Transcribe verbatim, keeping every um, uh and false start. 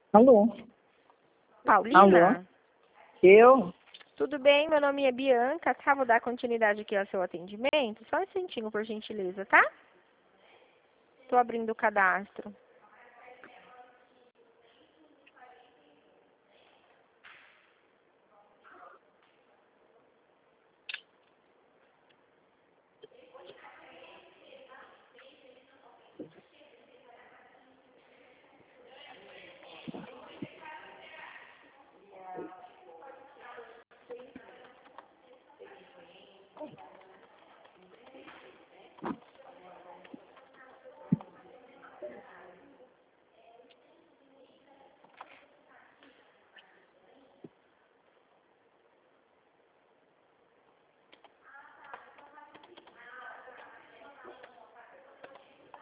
Alô? Paulina? Alô? Eu? Tudo bem? Meu nome é Bianca, tá? Vou dar continuidade aqui ao seu atendimento. Só um instantinho, por gentileza, tá? Tô abrindo o cadastro.